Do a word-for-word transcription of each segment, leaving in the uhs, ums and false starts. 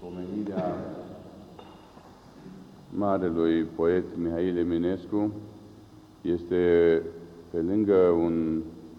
pomenirea marelui poet Mihail Eminescu este, pe lângă un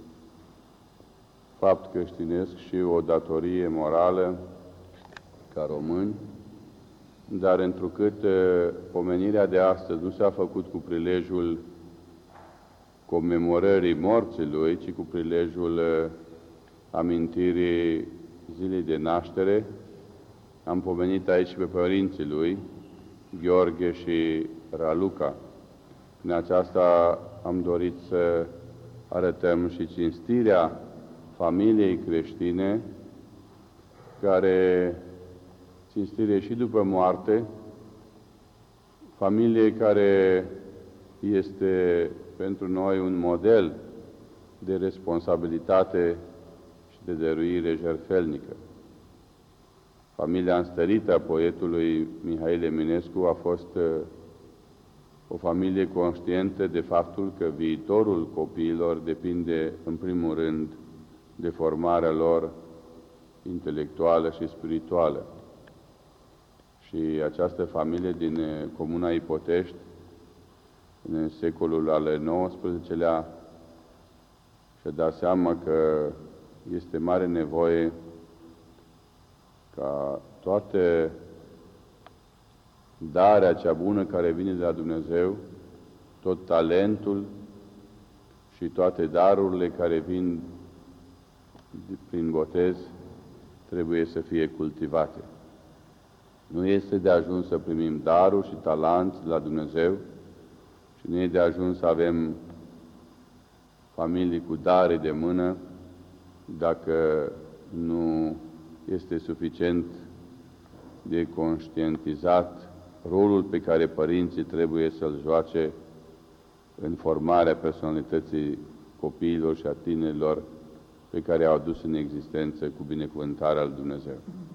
fapt creștinesc, și o datorie morală ca români, dar întrucât pomenirea de astăzi nu s-a făcut cu prilejul comemorării morții lui, ci cu prilejul amintirii zilei de naștere, am pomenit aici pe părinții lui, Gheorghe și Raluca. În aceasta am dorit să arătăm și cinstirea familiei creștine, care cinstire și după moarte, familie care este pentru noi un model de responsabilitate și de dăruire jertfelnică. Familia înstărită a poetului Mihail Eminescu a fost o familie conștientă de faptul că viitorul copiilor depinde în primul rând de formarea lor intelectuală și spirituală. Și această familie din Comuna Ipotești, în secolul al nouăsprezecelea, și-a dat seama că este mare nevoie ca toate darea cea bună care vine de la Dumnezeu, tot talentul și toate darurile care vin prin botez, trebuie să fie cultivate. Nu este de ajuns să primim daruri și talanți de la Dumnezeu și nu e de ajuns să avem familii cu dare de mână dacă nu este suficient de conștientizat rolul pe care părinții trebuie să-l joace în formarea personalității copiilor și a tinerilor pe care au adus în existență cu binecuvântarea lui Dumnezeu.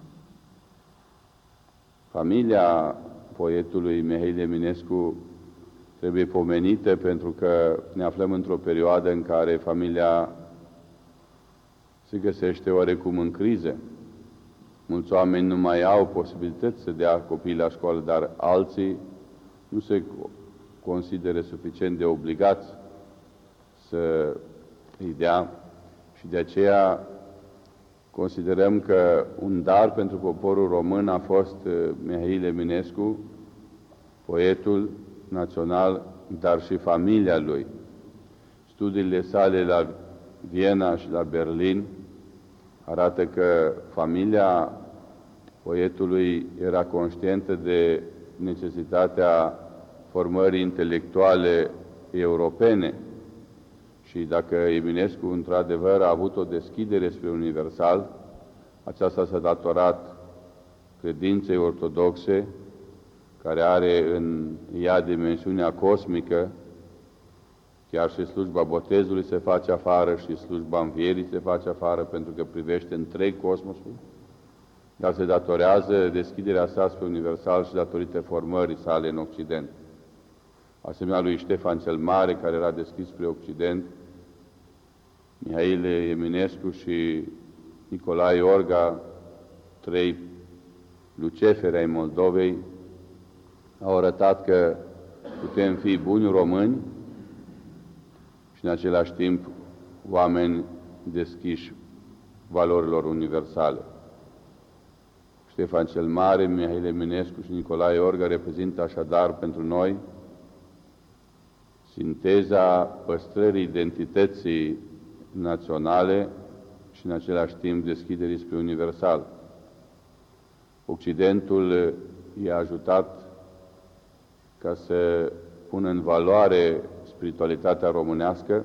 Familia poetului Mihail Eminescu trebuie pomenită pentru că ne aflăm într-o perioadă în care familia se găsește oarecum în criză. Mulți oameni nu mai au posibilități să dea copiii la școală, dar alții nu se consideră suficient de obligați să îi dea, și de aceea considerăm că un dar pentru poporul român a fost Mihail Eminescu, poetul național, dar și familia lui. Studiile sale la Viena și la Berlin arată că familia poetului era conștientă de necesitatea formării intelectuale europene și dacă Eminescu într-adevăr a avut o deschidere spre universal, aceasta s-a datorat credinței ortodoxe, care are în ea dimensiunea cosmică. Chiar și slujba botezului se face afară și slujba învierii se face afară, pentru că privește întreg cosmosul, dar se datorează deschiderea sa spre universal și datorită formării sale în Occident. Asemenea lui Ștefan cel Mare, care era deschis spre Occident, Mihail Eminescu și Nicolae Iorga, trei luceferi ai Moldovei, au arătat că putem fi buni români și în același timp oameni deschiși valorilor universale. Ștefan cel Mare, Mihail Eminescu și Nicolae Iorga reprezintă așadar pentru noi sinteza păstrării identității naționale și în același timp deschiderii spre universal. Occidentul i-a ajutat ca să pună în valoare spiritualitatea românească,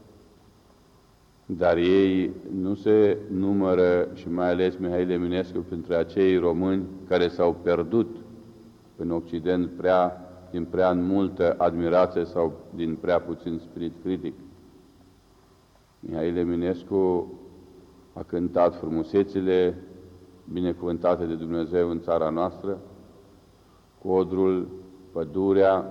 dar ei nu se numără, și mai ales Mihail Eminescu, printre acei români care s-au pierdut în Occident prea, din prea multă admirație sau din prea puțin spirit critic. Mihail Eminescu a cântat frumusețile binecuvântate de Dumnezeu în țara noastră, codrul, pădurea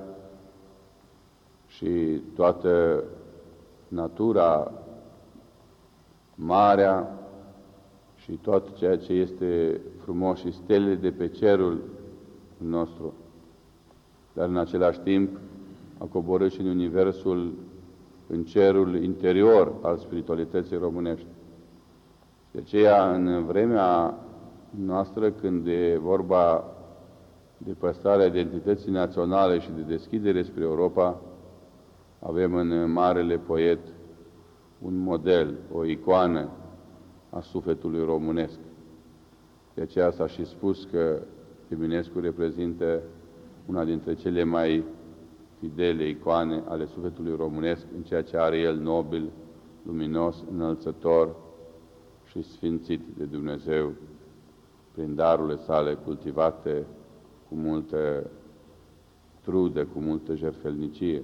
și toată natura, marea și tot ceea ce este frumos și stelele de pe cerul nostru, dar în același timp a coborât și în universul, în cerul interior al spiritualității românești. De aceea, în vremea noastră, când e vorba de păstrarea identității naționale și de deschidere spre Europa, avem în marele poet un model, o icoană a sufletului românesc. De aceea s-a și spus că Eminescu reprezintă una dintre cele mai fidele icoane ale sufletului românesc în ceea ce are el nobil, luminos, înălțător și sfințit de Dumnezeu prin darurile sale cultivate cu multă trudă, cu multă jertfelnicie.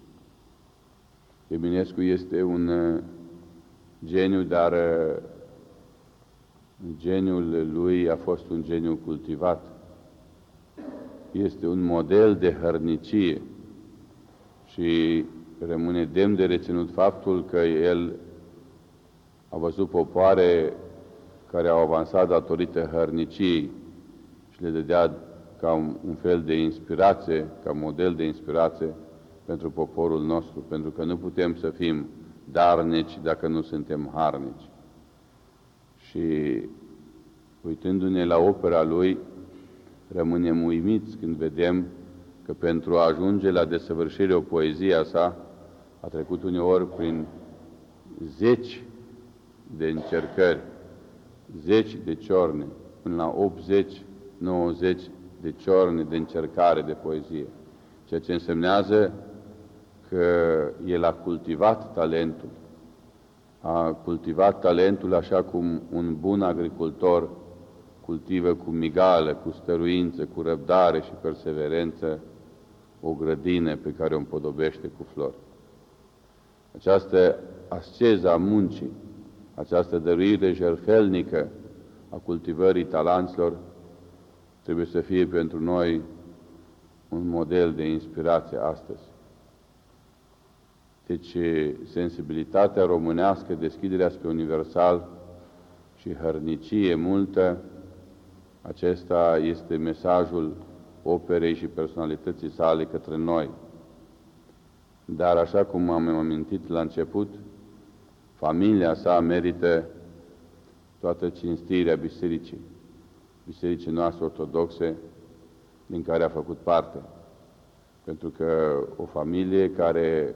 Eminescu este un geniu, dar geniul lui a fost un geniu cultivat. Este un model de hărnicie și rămâne demn de reținut faptul că el a văzut popoare care au avansat datorită hărniciei și le dădea ca un, un fel de inspirație, ca model de inspirație pentru poporul nostru, pentru că nu putem să fim darnici dacă nu suntem harnici. Și uitându-ne la opera lui, rămânem uimiți când vedem că pentru a ajunge la desăvârșire o poezia sa a trecut uneori prin zeci de încercări, zeci de ciorne, până la optzeci nouăzeci de ciorne de încercare de poezie, ceea ce însemnează că el a cultivat talentul, a cultivat talentul așa cum un bun agricultor cultivă cu migală, cu stăruință, cu răbdare și perseverență o grădină pe care o împodobește cu flori. Această asceză a muncii, această dăruire jertfelnică a cultivării talenților trebuie să fie pentru noi un model de inspirație astăzi. Deci, sensibilitatea românească, deschiderea spre universal și hărnicie multă, acesta este mesajul operei și personalității sale către noi. Dar, așa cum am amintit la început, familia sa merită toată cinstirea bisericii, bisericii noastre ortodoxe, din care a făcut parte. Pentru că o familie care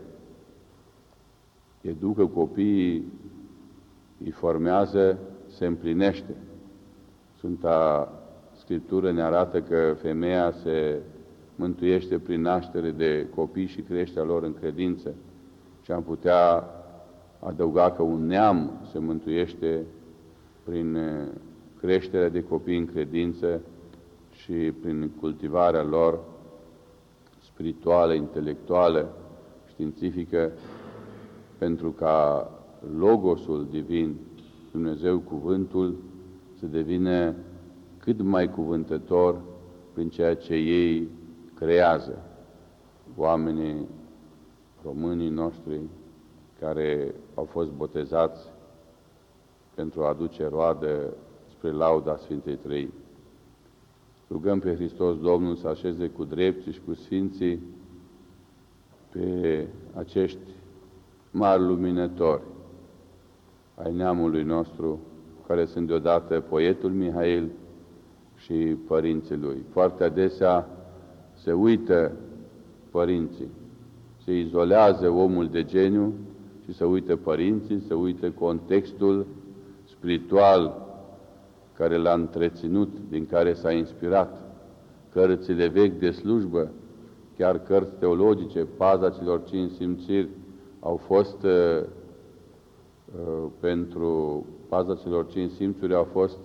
educă copiii, îi formează, se împlinește. Sfânta Scriptură ne arată că femeia se mântuiește prin naștere de copii și creșterea lor în credință. Și am putea adăuga că un neam se mântuiește prin creșterea de copii în credință și prin cultivarea lor spirituală, intelectuală, științifică, pentru ca Logosul divin, Dumnezeu Cuvântul, să devină cât mai cuvântător prin ceea ce ei creează. Oamenii, românii noștri, care au fost botezați pentru a aduce roadă spre lauda Sfintei Trăimi. Rugăm pe Hristos Domnul să așeze cu drepții și cu sfinții pe acești mari luminători ai neamului nostru, care sunt deodată poetul Mihail și părinții lui. Foarte adesea se uită părinții, se izolează omul de geniu și se uită părinții, se uită contextul spiritual care l-a întreținut, din care s-a inspirat. Cărțile vechi de slujbă, chiar cărți teologice, Paza celor cinci simțiri, au fost uh, uh, pentru Paza celor cinci simțuri, au fost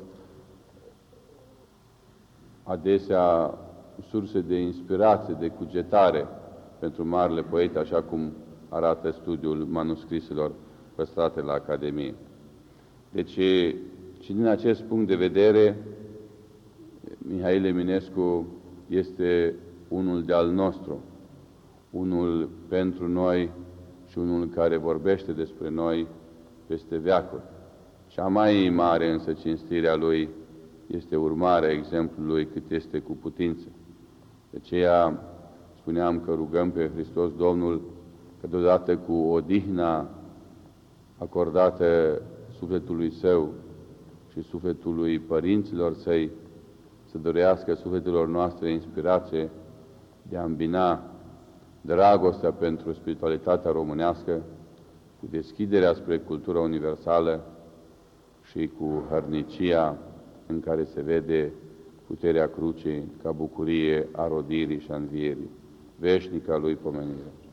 adesea surse de inspirație, de cugetare pentru marile poete, așa cum arată studiul manuscriselor păstrate la Academie. Deci, și din acest punct de vedere, Mihail Eminescu este unul de-al nostru, unul pentru noi și unul care vorbește despre noi peste veacuri. Cea mai mare însă cinstirea lui este urmarea exemplului cât este cu putință. De aceea spuneam că rugăm pe Hristos Domnul că deodată cu odihna acordată sufletului său și sufletului părinților săi, să dorească sufletelor noastre inspirație de a îmbina dragostea pentru spiritualitatea românească cu deschiderea spre cultura universală și cu hărnicia în care se vede puterea crucii ca bucurie a rodirii și a învierii, veșnica lui pomenire.